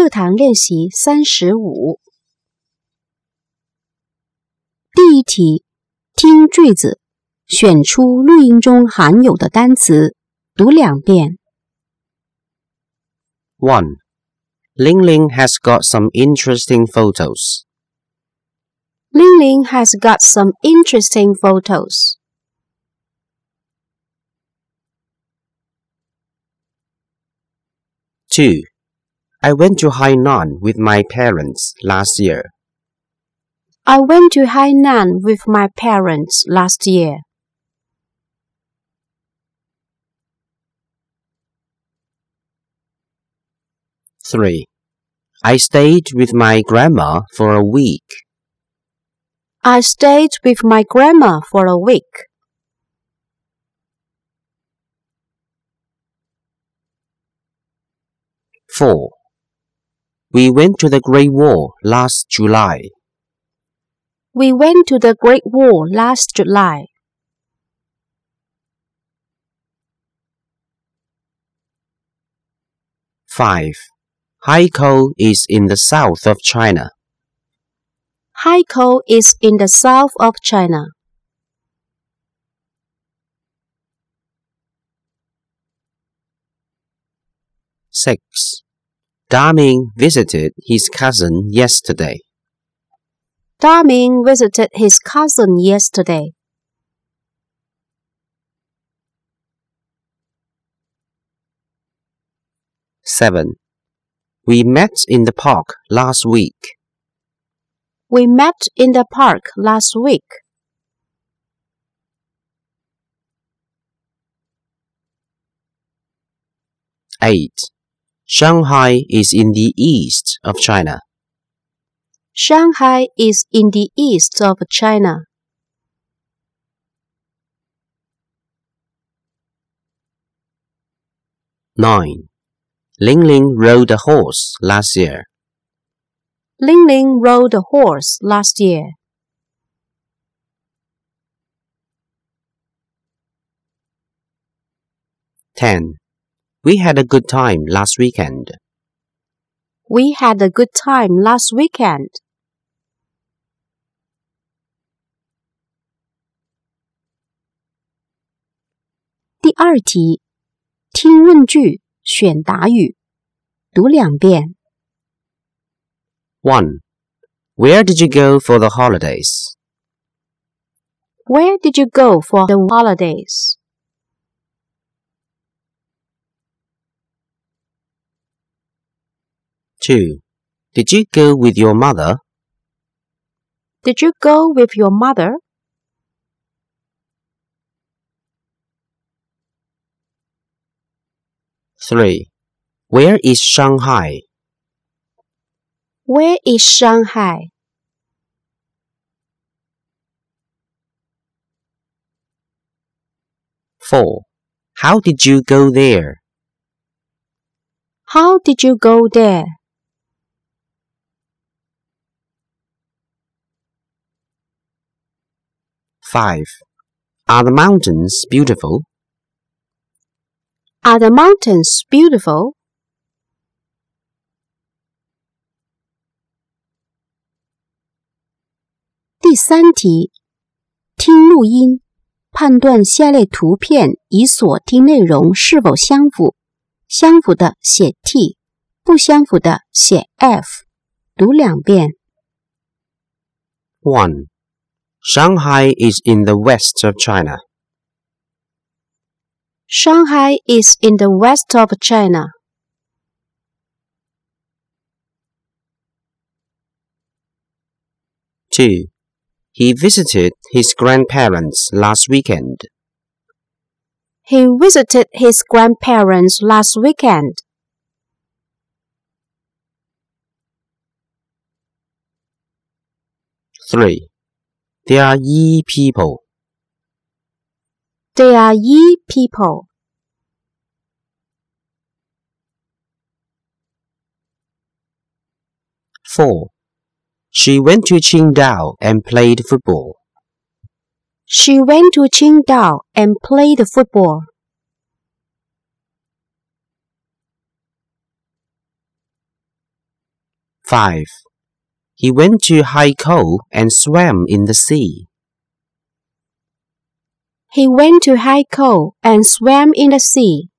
课堂练习35。第一题，听句子，选出录音中含有的单词，读2遍。 1. Ling Ling has got some interesting photos. Ling Ling has got some interesting photos. 2. I went to Hainan with my parents last year. I went to Hainan with my parents last year. 3. I stayed with my grandma for a week. I stayed with my grandma for a week. 4. We went to the Great Wall last July. We went to the Great Wall last July. 5. Haikou is in the south of China. Haikou is in the south of China. 6. Daming visited his cousin yesterday. Daming visited his cousin yesterday. 7. We met in the park last week. We met in the park last week. 8. Shanghai is in the east of China. Shanghai is in the east of China. 9. Ling Ling rode a horse last year. Ling Ling rode a horse last year. 10. We had a good time last weekend. We had a good time last weekend. 第二题，听问句，选答语，读2遍。 1. Where did you go for the holidays? Where did you go for the holidays? 2. Did you go with your mother? Did you go with your mother? 3. Where is Shanghai? Where is Shanghai? 4. How did you go there? How did you go there? 5. Are the mountains beautiful? Are the mountains beautiful? 第3题，听录音，判断下列图片与所听内容是否相符，相符的写 T， 不相符的写 F， 读2遍。 1. Shanghai is in the west of China. Shanghai is in the west of China. 2. He visited his grandparents last weekend. He visited his grandparents last weekend. 3. They are Yi people. They are Yi people. 4. She went to Qingdao and played football. She went to Qingdao and played football. 5. He went to Haikou and swam in the sea. He went to Haikou and swam in the sea.